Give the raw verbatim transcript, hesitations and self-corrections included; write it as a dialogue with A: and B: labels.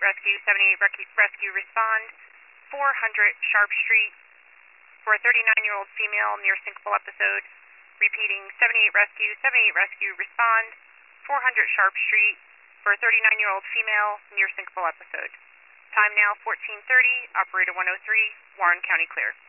A: Rescue, seventy-eight Rescue, rescue respond, four hundred Sharp Street for a thirty-nine-year-old female near syncopal episode. Repeating, seventy-eight Rescue, seventy-eight Rescue respond, four hundred Sharp Street for a thirty-nine-year-old female near syncopal episode. Time now fourteen thirty, operator one oh three, Warren County clear.